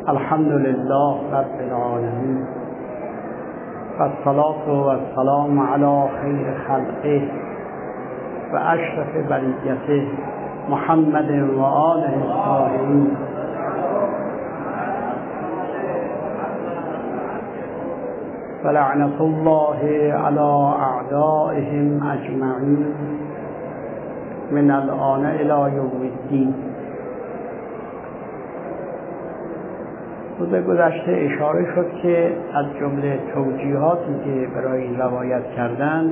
الحمد لله رب العالمين والصلاة والسلام على خير خلقه وأشرف بریته محمد وآله الطاهرين. ولعنة الله على أعدائهم أجمعين من الآن إلى يوم الدين. روز گذشته اشاره شد که از جمله توجیهاتی که برای این روایت کردند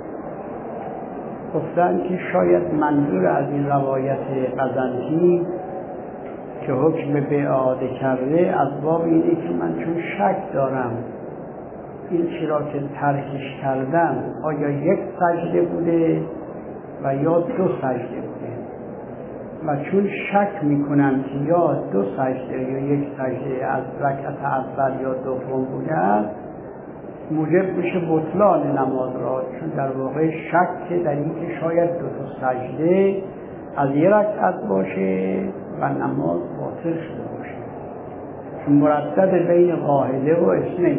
گفتند که شاید منظور از این روایت قزنطی که حکم به اعاده کرده از باب اینه که من چون شک دارم این چرا که ترکش کردم آیا یک سجده بوده و یا دو سجده بوده و چون شک میکنم که یا دو سجده یا یک سجده از رکعت اول یا دوم بوده است موجب میشه بطلان نماز را، چون در واقع شک در این که شاید دو تا سجده از یک رکعت باشه و نماز باطل شده باشه، چون مردد بین واحده و اثنین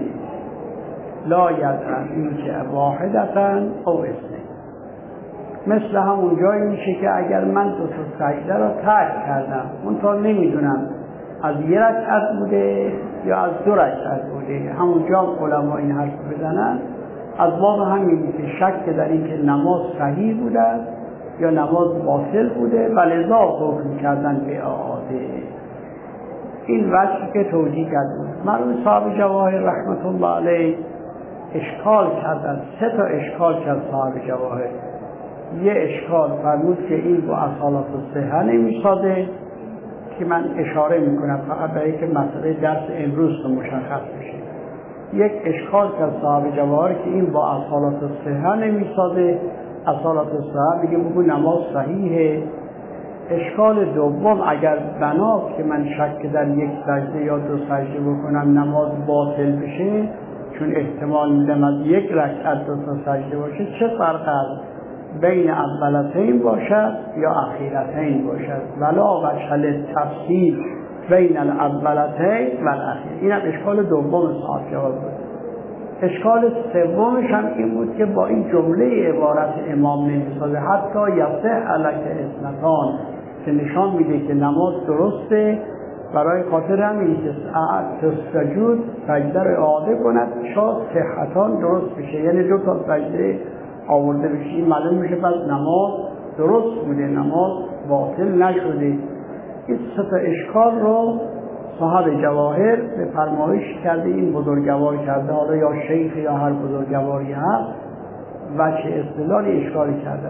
لا یدرن این که واحدتن او اثنین. مثل همون جایی میشه که اگر من دو تا سجده را ترک کردم منتها نمیدونم از یک رکعت بوده یا از دو رکعت بوده، همونجا علما این حرف بزنن از باب همینی که شک در این که نماز صحیح بوده یا نماز باطل بوده و لذا حکم کردن به اعاده. این وجهی که توجیه کردن مرحوم صاحب جواهر رحمت الله علیه اشکال کردن، سه تا اشکال کرد صاحب جواهر. یه اشکال فرمود که این با اصالات الصحه نمیسازه که من اشاره میکنم فقط برای که مسئله درس امروز رو مشخص بشه. یک اشکال کرد صاحب جواهر که این با اصالات الصحه نمیسازه، اصالات الصحه میگه بگو نماز صحیحه. اشکال دوم اگر بنا که من شک در یک سجده یا دو سجده بکنم نماز باطل بشه، چون احتمال میدم از یک رکعت دو تا سجده باشه، چه فرق است بین اولتین باشد یا اخیرتین باشد ولا وجه تفصیل بین الاولتین و الاخیر. این هم اشکال دوم صاحب جواب بود. اشکال سومش هم این بود که با این جمله عبارت امام نمیسازه حتی یصح لک اثنتان که نشان میده که نماز درسته، برای خاطر همین که سجود سجده رو اعاده کند شاید صحتان درست بشه، یعنی دو تا سجده آورده بشه، این معلوم میشه پس نماز درست بوده، نماز باطل نشده. این سه تا اشکال رو صاحب جواهر به فرمایش کرده، این بزرگوار کرده، حالا یا شیخ یا هر بزرگواری هست وجه استدلال اشکال کرده.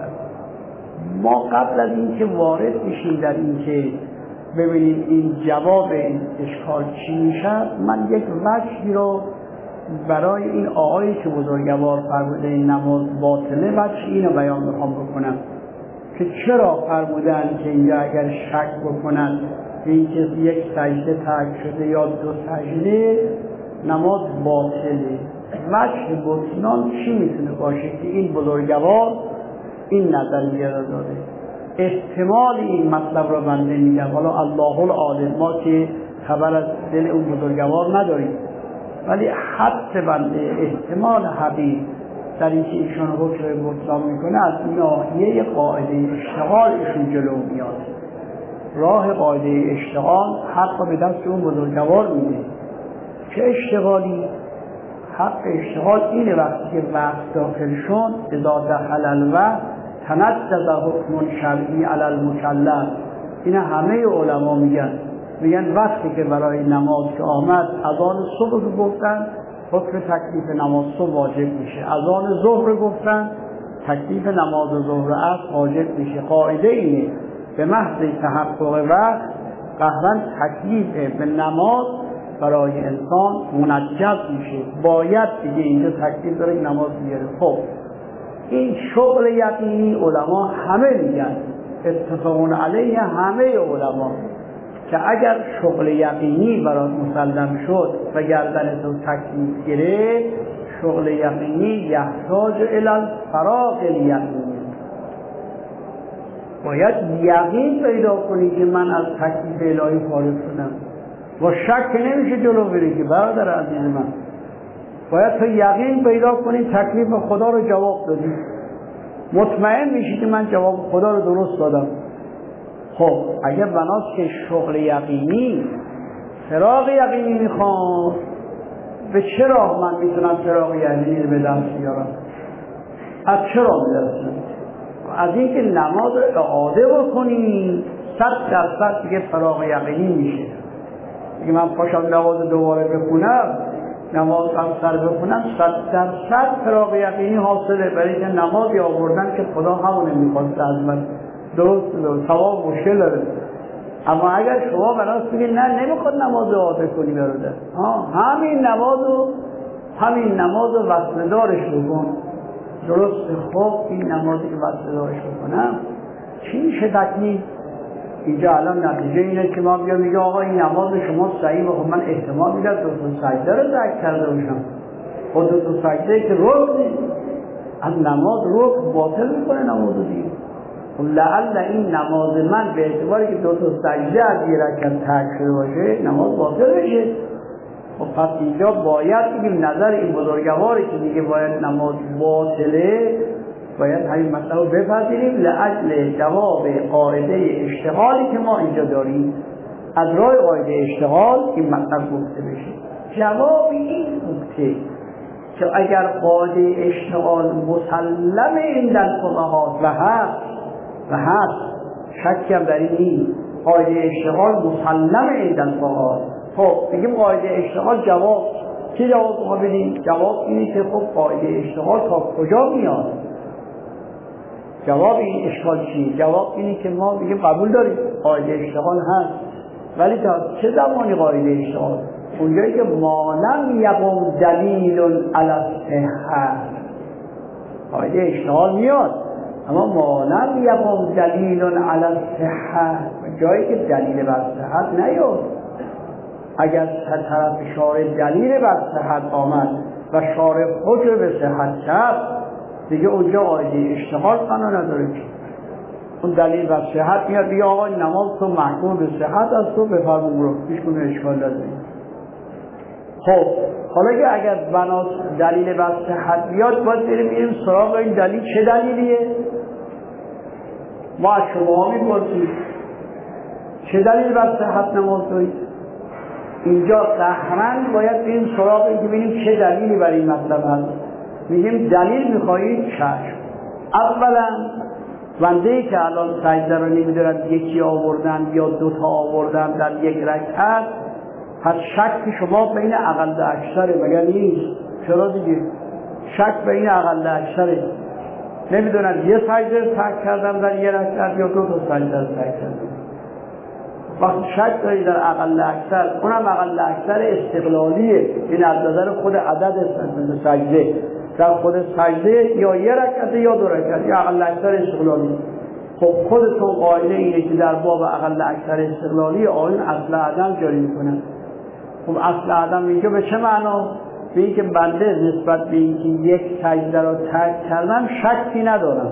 ما قبل از اینکه وارد بشیم در این که ببینیم این جواب این اشکال چی میشه، من یک وجهی رو برای این آقایی که بزرگوار فرموده این نماز باطله وجه اینو بیان میخوام بکنم که چرا فرمودن که اینجا اگر شک بکنن این که یک سجده ترک شده یا دو سجده نماز باطله. وجه بطلان چی میتونه باشه که این بزرگوار این نظریه را داده؟ احتمال این مطلب را بنده میگم، حالا الله العالم، ما که خبر از دل اون بزرگوار نداریم، ولی حد بنده احتمال حبیب در این که ایشان حکم بطلان میکنه از ناحیه قاعده اشتغال ایشون جلو میاد. راه قاعده اشتغال حق به دست اون بزرگوار میده. چه اشتغالی؟ حق اشتغال اینه وقتی که وقت داخل شد اذا دخل الوقت تنجز حکم شرعی علی المکلف. این همه علما میگن وقتی که برای نماز که آمد اذان صبح رو گفتن حکم تکلیف نماز صبح واجب میشه، اذان ظهر گفتن تکلیف نماز ظهر عصر واجب میشه. قاعده اینه به محض تحقق وقت قهرن تکلیف به نماز برای انسان منجز میشه، باید دیگه اینجا تکلیف داره نماز بیاره. خب این شغل یقینی علما همه میگن، اتفاقون علیه همه علما، که اگر شغل یقینی برات مسلم شد و گردن تو تکلیف گرفت، شغل یقینی یحتاج الی الفراغ الیقینی، باید یقین پیدا کنی که من از تکلیف الهی فارغ شدم. با شک نمیشه جلو بری که برادر عزیز من. باید تو یقین پیدا کنی تکلیف خدا رو جواب دادی، مطمئن میشی که من جواب خدا رو درست دادم. خب اگر بناست که شغل یقینی، فراغ یقینی میخوام، به چه راه من میتونم فراغ یقینی رو به دست بیارم؟ از چه راه به دست بیارم؟ از اینکه نماز رو اعاده بکنی 100% دیگه فراغ یقینی میشه. دیگه من پاشم نماز دوباره بخونم، نماز هم سر بخونم 100% فراغ یقینی حاصله، برای که نمازی آوردن که خدا همونه میخواست از من. درست ثواب مشکل داره. اما اگر شما بناست بگید نه نمیخواد نماز اعاده کنی برادر، همین نماز رو وصله دارش بکن. درسته، خب این نمازی که وصله دارش بکنم چی میشه تکلیف؟ اینجا الان نتیجه اینه که ما بیا میگه آقا این نماز شما صحیح بخون، من احتمال میدم دو تا سجده رو ترک کرده باشم. خود دو تا سجده که رکن از نماز رکن باطل میکنه نمازو دیگه. لعل این نماز من به اعتباری که دو تا سجده از یه رکعت ترک شده باشه نماز باطل بشه. خب پس اینجا باید بگیم نظر این بزرگواری که دیگه باید نماز باطله، باید همین مسئله رو بپذیریم لاجل جواب قاعده اشتغالی که ما اینجا داریم. از راه قاعده اشتغال این مطلب گفته بشه. جواب این نکته که اگر قاعده اشتغال مسلم این الفقهاء و هست شکی هم در این نیست، قاعده اشتغال مسلم این الفقهاء. خب بگیم قاعده اشتغال جواب چه جواب ما بدیم؟ جواب اینه که خب قاعده اشتغال تا کجا میاد؟ جواب این اشکال چیه؟ جواب اینه که ما بگیم قبول داریم قاعده اشتغال هست، ولی تا چه زمانی قاعده اشتغال؟ اونجایی که ما لم یقم دلیل علی الصحة قاعده اشتغال میاد، اما ما لم یقم دلیل علی الصحة جایی که دلیل بر صحت نیاد. اگر طرف شارع دلیل بر صحت آمد و شارع حکم به صحت کرد دیگه اونجا قاعده اشتغال فنا نداره. اون دلیل بر صحت میاد دیگه آقا نماز تو محکوم به صحت است تو بفرمون رو هیچ گونه اشکال نداره. خب حالا که اگر بناس دلیل بر صحت بیاد باید بریم سراغ این دلیل چه دلیلیه؟ ما از شما میپرسیم چه دلیل بر صحت نماز دارید؟ اینجا قهرن باید بریم سراغ این که ببینیم چه دلیلی برای این مطلب هست. میگیم دلیل میخواهید چشم. اولا بنده‌ای که الان سجده رو نمیدونن یکی آوردن یا دوتا آوردن در یک رکعت، پس شک شما بین اقل و اکثره مگر نیست؟ چرا دیگه؟ شک بین اقل و اکثره. نمیدونن یه سجده رو ترک کردن در یه رکعت یا دو تا سجده رو ترک کردن. وقتی شک داری در اقل اکثر، اونم اقل اکثر استقلالیه، این از نظر خود عدد سجده در خود سجده یا یه رکعت یا دو رکعت یا اقل اکثر استقلالی. خب خودتون قاعده اینه که در باب اقل اکثر استقلالی آیون اصل عدم جاری میکنن. خب اصل عدم اینجا به چه معنا؟ به این که بنده نسبت به این که یک سجده را ترک کردم شکی ندارم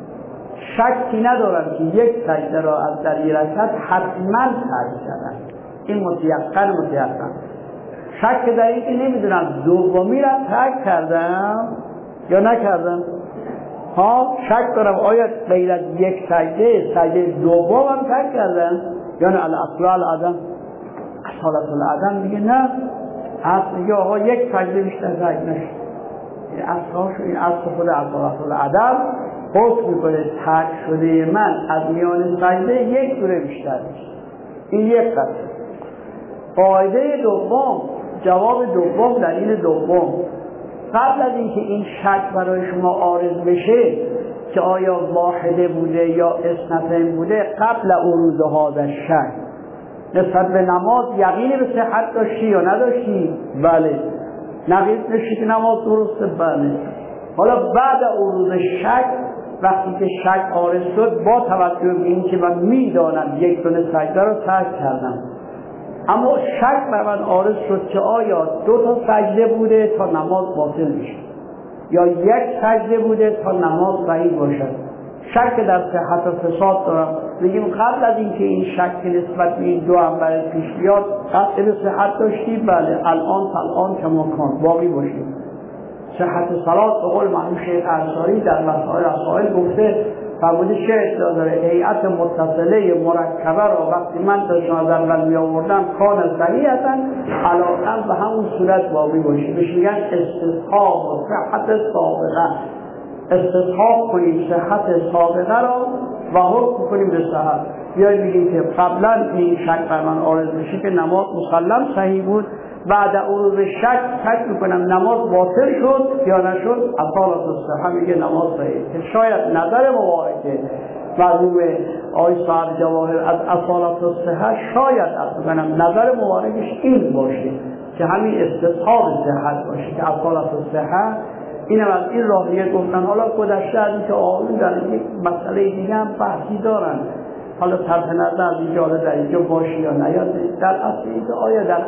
که یک سجده را از در یک رکعت حتما ترک کردم. این متیقن شک در این که نمیدونم دومی را ترک کردم یا نکردم. شک دارم آیا غیر از یک سجده دوم هم ترک کردم یا نه؟ الاصل العدم، اصالت العدم میگه نه، اصل میگه آقا یک سجده بیشتر ترک نشد. این اصل خود اصالت العدم حکم میکنه ترک شده من از میان سجده یک دوره بیشتر میشه. این یک قطعه. قاعده دوم، جواب دوم، دلیل دوم، قبل از اینکه این شک برای شما عارض بشه که آیا واحده بوده یا اثنتین بوده، قبل عروض هذا شک نسبت به نماز یقینی به صحت داشتی یا نداشتی؟ بله. نقیض نشی که نماز درسته؟ بله. حالا بعد عروض شک، وقتی که شک عارض شد با توجه به این که من میدانم یک دونه سجده رو ترک کردم، اما شک بر من عارض شد که آیا دو تا سجده بوده تا نماز باطل میشه یا یک سجده بوده تا نماز صحیح باشد. شک در صحت و فساد دارم، بگیم قبل از اینکه این شک نسبت به این دو انبر پیش بیاد قطع به صحت داشتی؟ بله. الان کما کان باقی باشیم. صحت صلات به قول مرحوم شیخ انصاری در مسائل گفته فرموده چه اطلاع داره؟ هیئت متصله مرکبه را وقتی من داشتم از اول می آوردم کان صحیحاً علاقاً به همون صورت باقی باشه. بهش میگن استصحاب و صحت سابقه. استصحاب کنیم صحت سابقه را و حکم کنیم به صحت. بیایید بگیم که قبلا این شک بر من عارض بشه که نماز مسلم صحیح بود، بعد عروض شک میکنم نماز باطل شد یا نشد، اصالت الصحه میگه نماز صحیح. که شاید نظر مبارکه مرحوم آقای صاحب جواهر از اصالت الصحه شاید نظر مبارکش این باشه که همین استصحاب صحت باشه که اصالت الصحه اینم از این راهیه گفتن. حالا گذشته از اینکه آقایون در یک مسئله دیگه هم بحثی دارن، حالا طرف نظر از اینجا در اینجا باشه یا نیاد. در اصل اینکه آیا در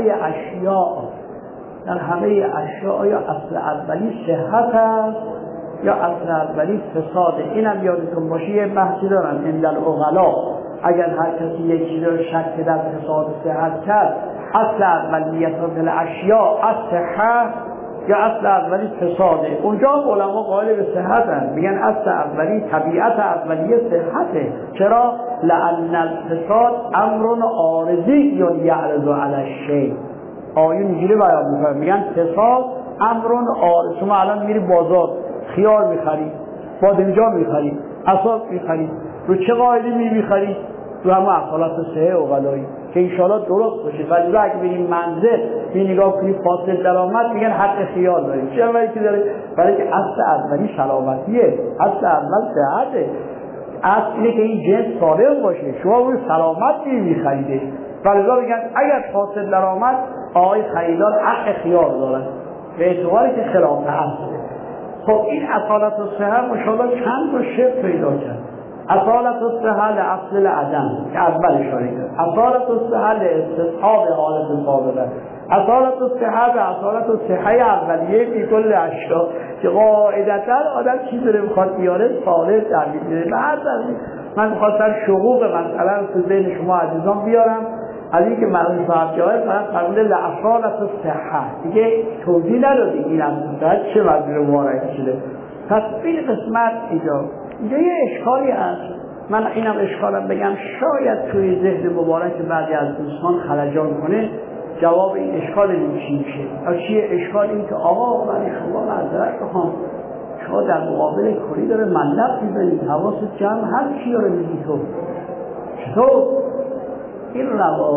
همه اشیاء آیا اصل اولی صحت است یا اصل اولی فساده؟ اینم یادتون باشه یه بحثی دارن عند العقلا. اگر هر کسی یک چیز رو شک در فساد صحت کرد، اصل اولیت فی الاشیاء الصحه یا اصل اولی فساده، اونجا علما قائل به صحتن، میگن اصل اولی طبیعت اولیه صحته. چرا؟ لأن الفساد امر عارضی یا یعرض علی الشیء. آیون اینجوری بیان میکنن، میگن فساد امر عارض. شما الان میری بازار خیار میخری، بادمجان میخری، عسل میخری، رو چه قاعده میخری؟ رو همه اصالت صحه عقلایی که انشاءالله درست باشه. ولی اگه بریم منزل می نگاه کنیم فاصله درآمد، میگن حق خیال داریم. چه اولی که داره؟ برای که اصل اولی سلامتیه، اصل اول صحته. اصل اینه که این جنس سالم باشه، شما روی سلامت میخریده. ولذا میگن اگر فاصله درآمد آقای خریدار حق خیال داره به اعتباری که خلاف اصله. خب این اصالت الصحه مشابه چند تا شکل پیدا کرد. اصالت الصحه لاصل العدم که اول اشاره کرد، اصالت الصحه لاستصحاب حالت سابقه، اصالت الصحه به اصالت الصحه اولیه فی کل اشیاء که قاعدتا آدم چیزی رو میخواد بیاره صالح تعبیر میده. بعد من میخواستم شقوق مثلا تو ذهن شما عزیزان بیارم از اینکه مرحوم صاحب جواهر فقط فرموده لاصالت الصحه، دیگه توضیح ندادی این اصالت چه معنی مبارک شده. پس این قسمت اینجا یه اشکالی هست. من اینم اشکالم بگم شاید توی ذهن مبارک بعضی از دوستان خلجان کنه. جواب این اشکال این چی میشه؟ چیه اشکال؟ این که آقا من شما معذرت بخوام، شما در مقابل کلی داره ملق میزنید، حواست جمع هر چی داره میگی تو. چطور؟ این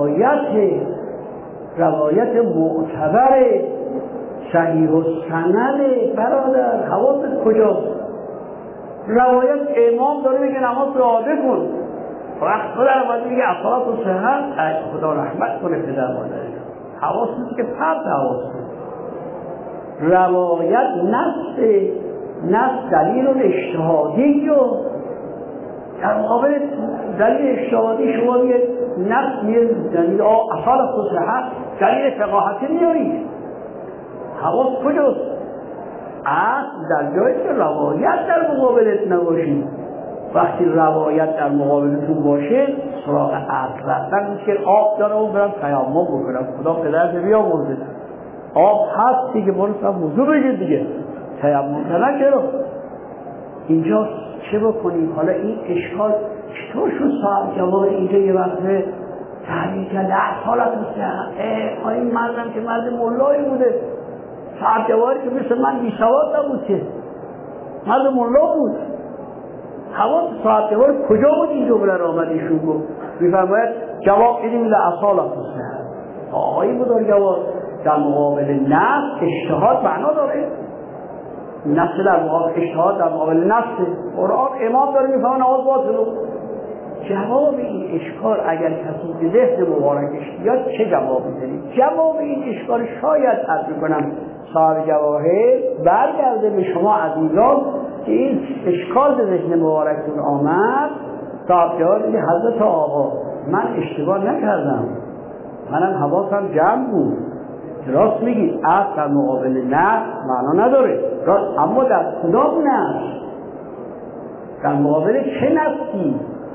روایت معتبره صحیح و سنده برادر، حواست کجاست؟ روایت امام داره میگه نماز رو عاده کن، وقت خدا رو باید میگه اصالت و صحت، خدا رحمت کنه پدر مادر. حواس نیست که فرد حواس کنه. روایت نص دلیل اجتهادی و در مقابل دلیل اجتهادی شما میگه نص میگه دلیل اصالت و صحت، دلیل فقاهتی میارید. حواس کجاست؟ اصل در جایی که روایت در مقابلت نباشید. وقتی روایت در مقابلتون باشه سراغ اصل رفتن نیست که آب داره و برم تیمم بکنم، خدا پدرت بیامرزه. آب هست دیگه، برو سب وضو بگیر دیگه، تیمم کنه چرا؟ اینجا چه بکنیم؟ حالا این اشکال چطور شد؟ صاحب جواب اینجا یه وقت تحلیل کرده اصالت میشه. این مردم که مرد مولایی بوده، صاحب جواری که مثل من بیسواد نبود که مرد مولا بود. حواس صاحب جوار کجا بود این جمله را آمد ایشون گفت؟ میفرماید جواب بدیم لاصالت الصحه. آقای بزرگوار در مقابل نفس اجتهاد معنا داره. نفس در مقابل اجتهاد در مقابل نفس. قرآن امام داره میفهمه نماز باطله. جواب این اشکال اگر کسی به ذهن مبارکش بیاد چه جواب میدهید؟ جواب این اشکال شاید عرض میکنم صاحب جواهر برگرده به شما عزیزان که این اشکال به ذهن مبارکتون آمد. صاحب جواهر میگه حضرت آقا من اشتباه نکردم، منم حواسم جمع بود. راست میگید اصل در مقابل نفس معنا نداره راست، اما در کدام نفس؟ در مقابل چه نفسی؟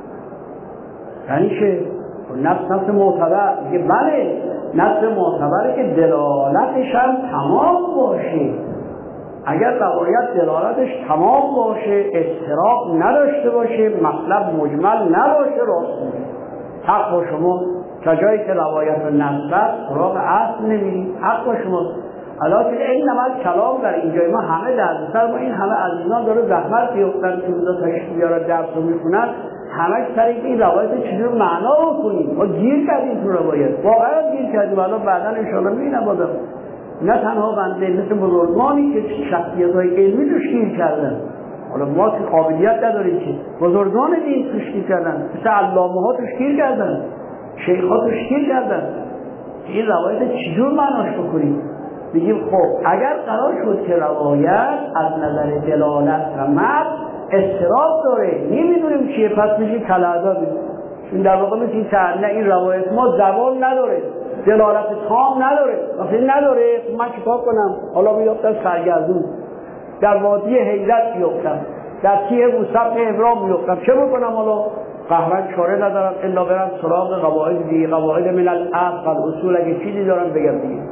یعنی که نفس معتبر میگه بله نفس معتبره که دلالتش هم تمام باشه. اگر روایت دلالتش تمام باشه، اضطراب نداشته باشه، مطلب مجمل نباشه، راست میگه. حق با شما تا جایی که روایت و نصب سراغ اصل نمیرید، حق با شما. البته این نماز کلام در اینجای ما همه دردسر، ما این همه عزیزان داره زحمت بیفتن که روزا تشریف بیارن درس رو میخونن، همه سر این روایت چجور معنا بکنیم. ما گیر کردیم تو روایت، واقعا گیر کردیم. الان بعدا انشاءالله میبینم بازم نه تنها بنده، مثل بزرگانی که شخصیت‌های علمی توش گیر کردن. حالا ما که قابلیت نداریم که بزرگان دین توش گیر کردن، مثل علامه‌ها توش گیر کردن، شیخ‌ها توش گیر کردن. این روایت چجور معناش بکنیم؟ بگیم خب اگر قرار شد که روایت از نظر دلالت و متن اضطراب داره، نمیدونیم چیه، پس میشه کلاعذاب. این در واقع میشه که این روایت ما زبان نداره، دلالت تام نداره. وقتی نداره من چیکار کنم؟ حالا بیافتم سرگردون، در وادی حیرت بیافتم، در تیه موسف ابرام بیافتم، چه بکنم؟ حالا قهرن چاره ندارم الا برم سراغ قواعد دیگه، قواعد من الاصل اصول، اگه چیزی دارم بگم دیگه.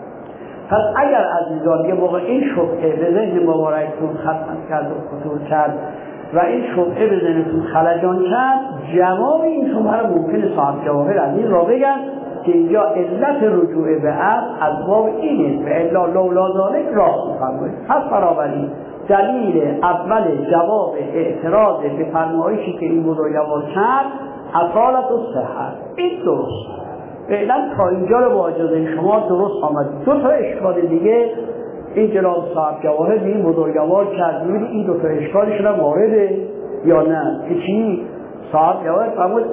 پس اگر عزیزان یه موقع این شبهه به ذهن مبارکتون خدمت کرد و خطور کرد و این شبهه به ذهنتون خلجان کرد، جواب این شبهه رو ممکنه صاحب جواهر از این را بگن که اینجا علت رجوع به اصل از باب اینه و الا لولا ذالک راست می‌فرمایید. پس بنابراین دلیل اول جواب اعتراض به فرمایشی که این بزرگوار کرد اصالت و صحت، این درست. فعلا تا اینجا رو با اجازه شما درست آمد. دو تا اشکال دیگه این جناب صاحب جواهر به این بزرگوار کرد. می‌بینید این دو تا اشکالشون هم وارده یا نه؟ که چی؟ صاحب جواهر فرمود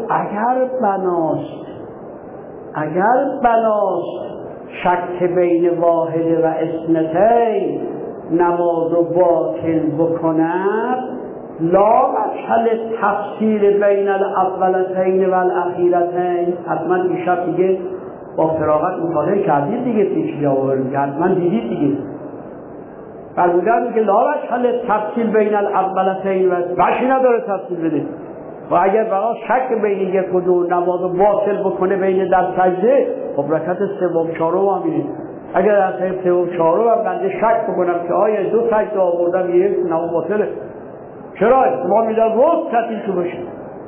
اگر بناست شک بین واحد و اثنتین نماز و باطل بکند، لا مجهل تفصیل بین الاولتین و الاخیرتین. حتما این شب دیگه با فراغت مطالعه کردید دیگه، پیش جواهر حتما دیدید دیگه. فرمودن که لا مجهل تفصیل بین الاولتین و بشی نداره تفصیل بده. و اگر برای شک بین یک و دو نماز باطل بکنه بین در سجده، خب رکعت سوم چهارم هم می‌بینید. اگر در سوم چهارم هم بنده شک بکنم که آیا دو سجده آوردم یک نماز باطله، چرا؟ ما میدار روز تعطیل شو باشه.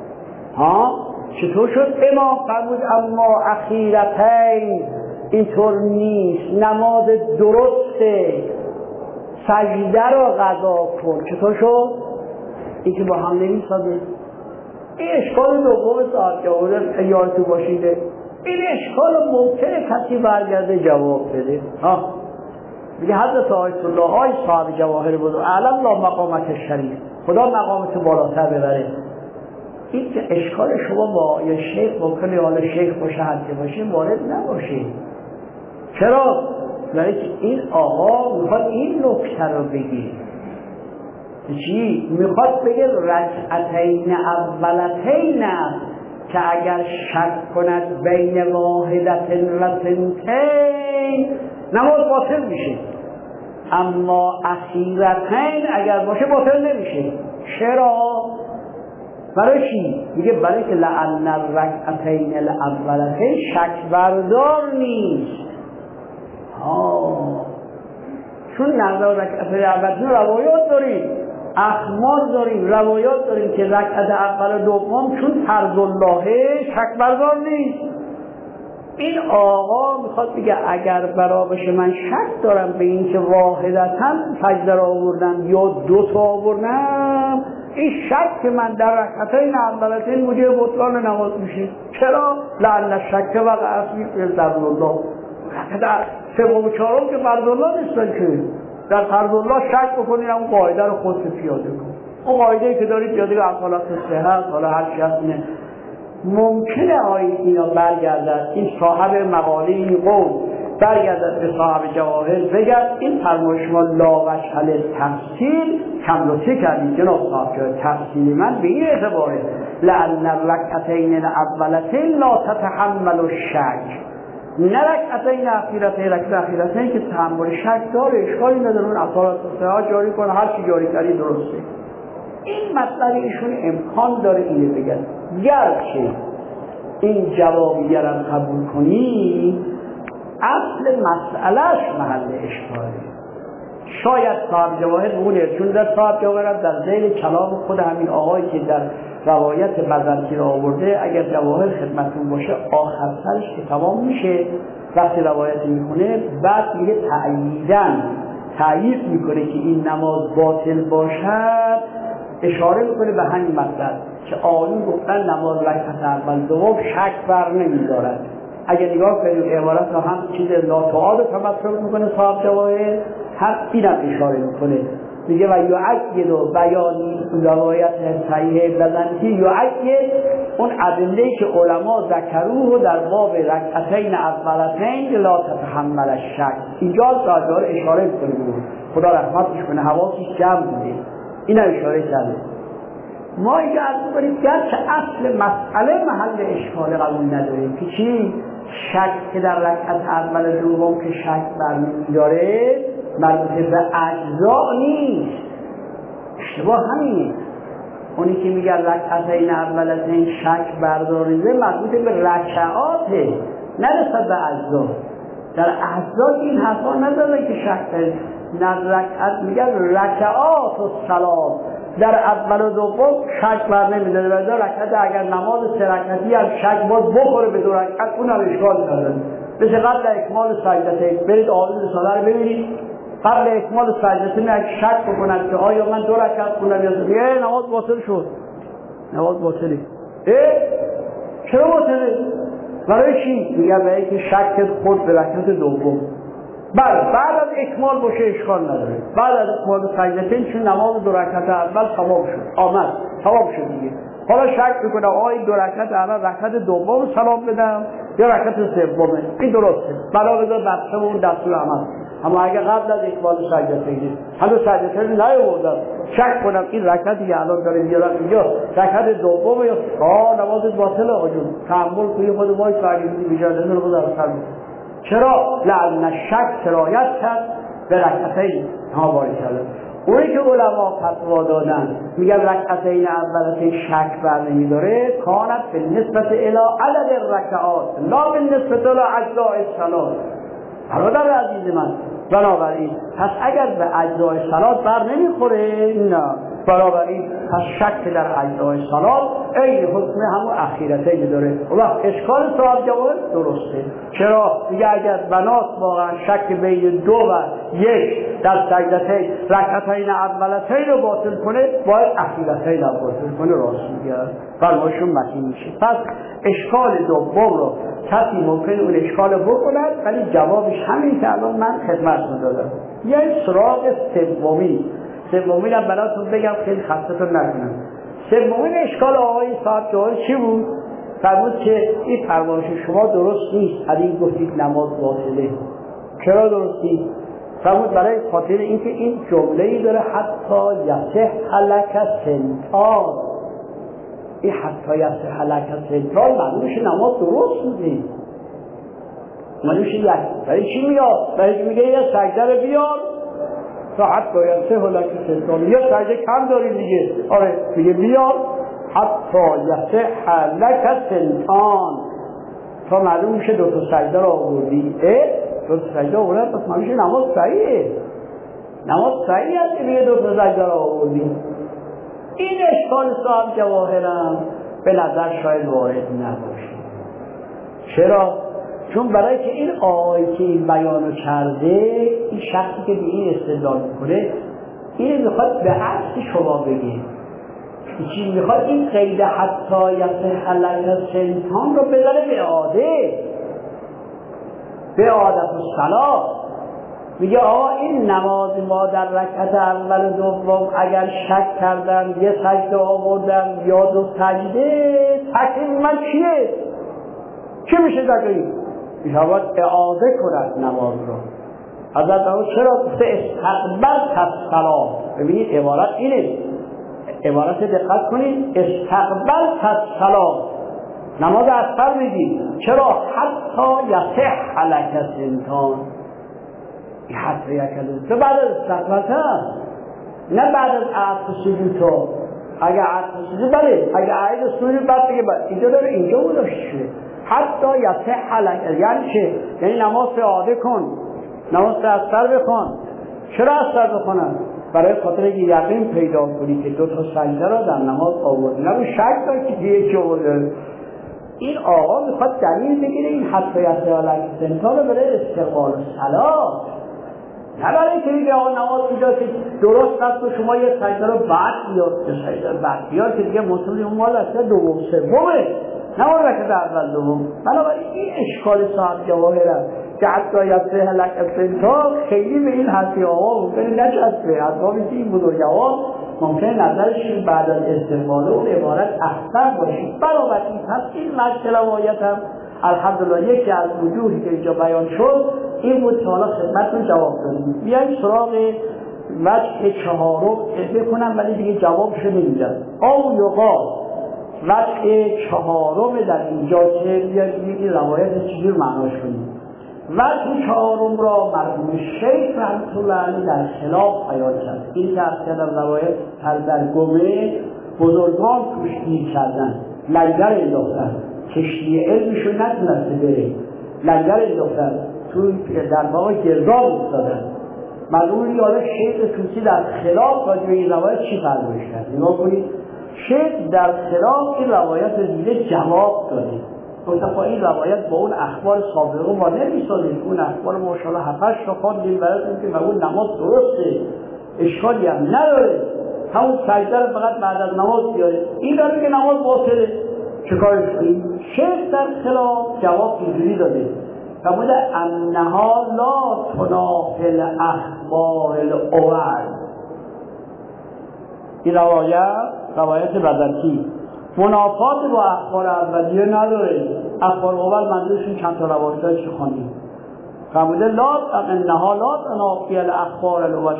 چطور شد؟ امام فرمود اما اخیرتین اینطور نیست، نماز درسته، سجده رو قضا کن. چطور شد؟ این که با هم نمیسازه. این اشکال دوم صاحب جواهر یادتون باشیده. این اشکال ممکنه کسی برگرده جواب بده. میگه حضرت آیت الله های صاحب جواهر بود اعلم لا مقامت شریف، خدا مقامت بالاتر ببره. این که اشکال شما با یا شیخ ممکنه حالا شیخ باشه حتی باشه وارد نباشه. چرا؟ برای که این آقا میخواد این نکته رو بگه. چی؟ میخواد بگه رکعتین اولتین که اگر شک کند بین واحدت و ثنتین نماز باطل میشه، اما اخیرتین اگر باشه باطل نمیشه. چرا؟ برای چی؟ میگه برای که لعن الرکعتین الاولتین شک بردار نیست. چون نظر رکعتین اولتین روایات داریم، اخبار داریم، روایات داریم که رکعت اول و دوم چون فرض الله شک بردار نیست. این آقا میخواد بگه اگر برا بشه من شک دارم به این که واحدتاً سجده را آوردم یا دو تا آوردم، این شک که من در رکعتین اولتین موجب بطلان نماز میشه. چرا؟ لعن الشک وقع اصلی فرض الله. رکعت سوم و چهارم که فرض الله نیستن که در فرض الله شک بکنید، اون قاعده رو خودت پیاده کن. اون قاعده‌ای که دارید پیاده کن، اقوالات صحت، حالا هر چی هست اینه. ممکنه اینا برگردد این صاحب مقاله این قول برگردد به صاحب جواهر بگرد این فرمایش ما لا وجه للتفصیل کم لطفی کردید جناب صاحب جواهر. تفصیل من به این اعتباره لأن الرکعتین الاولتین لا تتحمل الشک، نه رکعتین اخیرتین. رکعت اخیرتین که تحمل شک داره، اشکالی نداره، اون اصالات صحت جاری کنه، هر چی جاری کردی درسته. این مطلب ایشون امکان داره اینه بگن گرچه این جوابیه را قبول کنی اصل مسئلهش محل اشکاله. شاید صاحب جواهر بگونه، چون در صاحب جواهر در ذیل کلام خود همین آقایی که در روایت بزرگی را آورده، اگر جواهر خدمتون باشه آخر سرش که تمام میشه وقتی روایت میکنه بعد میگه تأیید میکنه که این نماز باطل باشد، اشاره میکنه به همین مطلب که آیون گفتن نماز رکعت اول دوم شک بر نمیدارد. اگر نگاه کنید عبارت را هم چیز ناتعاد رو تمثل میکنه صاحب جواهر، هم اینم اشاره میکنه، میگه و یعید و بیانی روایت صحیح بزنتی یعید اون ادله‌ای که علما ذکروه در باب رکعتین اولتین لا تتحمل الشک. اینجا داره اشاره میکنه، خدا رحمتش کنه حواسش جمع بوده، اینا اشاره کرده. ما اینجا عرض کنیم گرچه اصل مسئله محل اشکال قبول نداریم که چی؟ شک که در رکعت اول دوم که شک برمی‌داره مربوط به اجزا نیست، اشتباه همینه. اونی که میگه رکعتین اولتین شک برداریده مربوط به رکعاته، نه نسبت به اجزا. در اجزا این حرفا نداره که شک داره، نه رکعت میگه رکعات و صلات در اول و دوم شک بر نمیداره. و در رکعت اگر نماز 3 رکعتی از شک باز بخوره به 2 رکعت اون هم اشکال داره. مثل قبل اکمال سجدتین، برید آیه رساله رو ببینید، قبل اکمال سجدتین اگه شک بکنند که آیا من 2 رکعت خوندم یا نماز باطل شد، نماز باطله. چرا باطله؟ برای چی؟ میگه برای اینکه شک خود به رکعت دوم. بعد از اکمال باشه اشکال نداره، بعد از اکمال سجدتین چون نماز 2 رکعت اول تمام شد، تمام شد دیگه. حالا شک میکنه آیا 2 رکعت اول رکعت دوم سلام بدم یا رکعت سومه، این درسته، بلا بذار بچه اون دستور عمل. اما اگه قبل از اکمال سجدتین هنوز سجدتین نیاوردم شک کنم این رکعتی که الان داره میارم اینجا رکعت دوم یا نماز باطله، آجون تحمل توی خود ما سالیدی بیجاده رو بذار سلام. چرا؟ لعن شک سرایت کرد به رکعتین ها باری کرده. اونی که علما فتوا دادن میگن رکعتین اولتین شک بر نمیداره، کانت به نسبت الی عدد الرکعات لا به نسبت الی اجزاء الصلات. برادر عزیز من، بنابراین پس اگر به اجزاء صلات بر نمیخوره، نه، بنابراین پس شک در اجزاء صلات این حکم همون اخیرتین داره. وقت اشکال صاحب جواهر درسته. چرا؟ دیگه اگر بنات واقعا شک بین 2 و 1 در سجدتین رکعتین اولتین رو باطل کنه، باید اخیرتین رو باطل کنه. راست میگه، فرمایشون متین میشه. پس اشکال دوم رو کسی ممکن اون اشکال بکند، ولی جوابش همین که الان من خدمتتون دادم. یه سراغ سومی هم براتون بگم خیلی خستتون نکنم. سومین اشکال آقای صاحب جواهر چی بود؟ فرمود که این فرمایش شما درست نیست، علی گفتید نماز باطله. چرا درست نیست؟ فرمود برای خاطر اینکه این جمله‌ای داره حتی یصح لک سنتان. این حتی یصح لک سنتان معنیش نماز درست بوده، معنیش یک. برای چی میاد؟ برای میگه یه سجده رو بیار تا حتی یصح لک سنتان، یه سجده کم داری دیگه. آره میگه بیار حتی یصح لک سنتان تا معلوم میشه 2 تا سجده رو آوردی. 2 تا سجده آوردن پس معلوم میشه نماز صحیحه. نماز صحیح است که میگه 2 تا سجده رو آوردی. این اشکال صاحب جواهرم به نظر شاید وارد نباشه. چرا؟ چون برای که این آقایی که این بیانو کرده، این شخصی که به این استدلال میکنه، این میخواد به عکس شما بگه. چی میخواد؟ این قید حتی یصح لک سنتان رو بذاره به عادت الصلاة. میگه آقا این نماز ما در رکعت اول و دوم اگر شک کردم یه سجده آوردم یا 2 سجده، تکلیف من چیه؟ چی میشه تکلیف؟ میشود اعاده کند نماز رو. حضرت آقا چرا گفته استقبلت الصلاة؟ ببینید عبارت اینه، عبارت دقت کنید، استقبلت الصلاة، نماز اصغر میگی. چرا؟ حتی یصح لک سنتان. این حتی یکلون تو بعد از استقبالت هست، نه بعد از عطف سجود تو. اگه عطف بله، اگه عید سوری بعد دیگه بله اینجا داره اینجا گذاشته شده حتی یصح لک. یعنی چه؟ یعنی نماز اعاده کن، نماز از سر بخوان. چرا از سر بخونن؟ برای خاطر اینکه یقین پیدا کنی که دو تا سجده را در نماز آوردی، نه شک داری که یکی آورده. این آقا میخواد دلیل بگیره این حتی یصح لک سنتا رو برای استقبال صلات، نه برای اینکه میگه آقا نماز اینجا که درست است و شما یه سجده رو بعد بیاد، یه سجده بعد بیاد که دیگه مسئول اون مال است دوم سومه، نه اون رکعت اول دوم. بنابراین این اشکال صاحب جواهر است که حتی یصح لک سنتا خیلی به این حسی آقا ممکنه نچسبه. حتی میشه این بزرگوار ممکنه نظرشون بعد از استقبال اون عبارت احسن باشید. بنابراین پس این مشکل روایت هم الحمدلله یکی از وجوهی که اینجا بیان شد این بود که حالا خدمتتون جواب دادیم. بیاییم سراغ وجه چهارم بکنم ولی دیگه جوابشو نمیدم. او یقال وجه چهارم در اینجا که بیاییم این روایت چیزی رو معناش کنیم. وجه چهارم را مرحوم شیخ رحمة الله علیه در خلاف بیان کرد. این که از کردن روایت سردرگمه بزرگان توش گیر کردن، لنگر انداختن، کشتی علمشون نتونسته بره، لنگر انداختن، توی در واقع گرداب افتادن. معلوم حالا شیخ توسی در خلاف راجع به این روایت چی فرمایش کرد؟ نگاه کنید، شیخ در خلاف این روایت دیگه جواب داده. گفتم این روایت با اون اخبار سابقه ما نمیسازیم، اون اخبار ما شاءالله 7-8 تا خواندیم براتون که اون نماز درسته، اشکالی هم نداره، همون سجده رو فقط بعد از نماز بیاره. این داره که نماز باطله، چه کارش کنیم؟ شیخ در خلاف جواب اینجوری داده، فرموده انها لا تنافی الاخبار الاول. این روایت بدرکی منافات با اخبار اولیه نداره. اخبار اول منظورشون چند تا روایتش خوندیم. فرموده انها لا تنافی الاخبار الاول.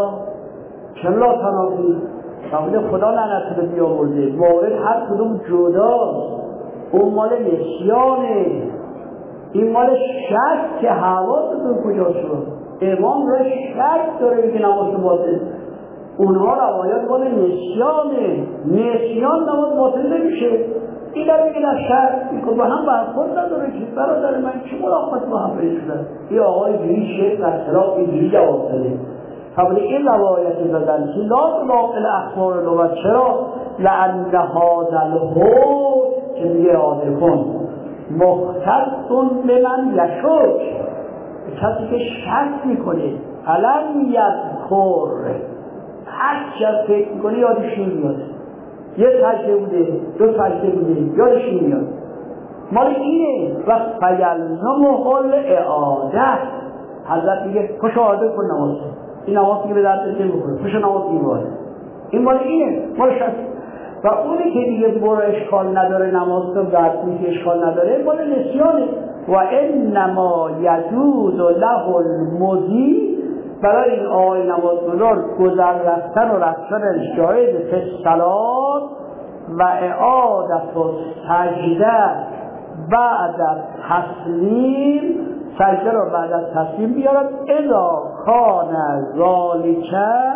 چرا تنافی؟ فرموده خدا لعنت رو بیاورده، مورد هر کدوم جداست. اون مال نسیانه، این مال شک که حواستون کجا شد. امام را شک داره میگه نماز باطل. اونها روایت مال نسیانه، نسیان نماز باطل نمیشه. این در میگه در شک میگه با هم برخورد نداره که برادر من چه ملاقات با هم شدن. این آقای جوری شیخ در خلاف اینجوری جواب داده. حالا این روایت دادن که لا تنافی الاخبار الاول. چرا؟ لأن هذا الحکم که میگه آده کن مختص به من یشک، کسی که شک میکنه علم یذکر، هر چیز فکر میکنه یادش نمیاد. یه سجده بوده، دو سجده بوده، یادش نمیاد. مال اینه و فیلزمه الاعاده. حضرت میگه پشو اعاده کن نماز، این نماز که به درد چه بکنه، پشو نماز میباره. این مال اینه، مال شک. و اونی که دیگه برو اشکال نداره، نماز رو درد میگه اشکال نداره، مال نسیانه. و انما یجوز له المضی، برای این آقای نمازگزار گذر رفتن و رفتنش جایز فی الصلات و اعادت و سجده بعد از تسلیم، سجده رو بعد از تسلیم بیارد اذا کان ذالک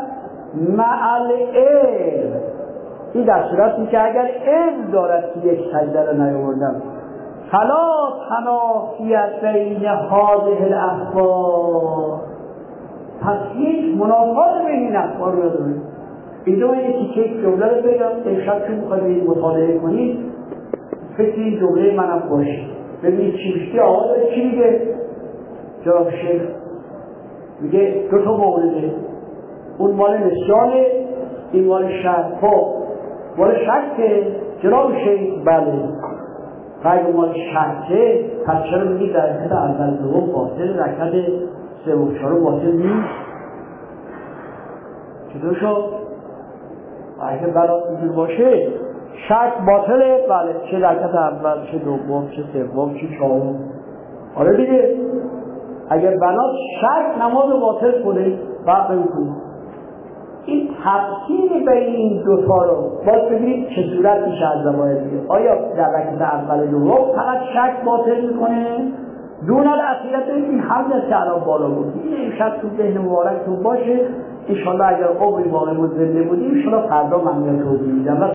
مع العلم. این در صورتی که اگر علم دارد که یک سجده رو نیاوردم، فلا تنافی بین هذه الاخبار، پس هیچ منافات بین این اخبار رو نداره. اینجا من یکی که جمله رو بگم، امشب چون میخواید مطالعه کنید فکر این جمله منم باشه، ببینید چی بیشتی آقا داره چی میگه. جناب شیخ میگه دو تا مورده، اون مال نسیانه، این مال شک. خب مال شکه جناب شیخ؟ بله. اگه مال شکه پس چرا میگی در رکعت اول دوم باطل، رکعت سوم چهارم باطل نیست؟ چطور شد؟ اگه برات اینجور باشه شک باطله، بله، چه رکعت اول چه دوم چه سوم چه چهارم. آره دیگه، اگر بنات شک نماز باطل کنه فرق نمی‌کنه. این تفسیر بین این دوتا رو باید ببینید چه صورت میشه از روایت دیگه. آیا در رکعت اول دوم فقط شک باطل میکنه؟ دون الاخیرت این حمد که الان بالا بود. این امشب تو ذهن مبارکتون باشه انشاءالله اگر عمری باقی بود زنده بودیم انشاءالله فردا من میاد توضیح میدم.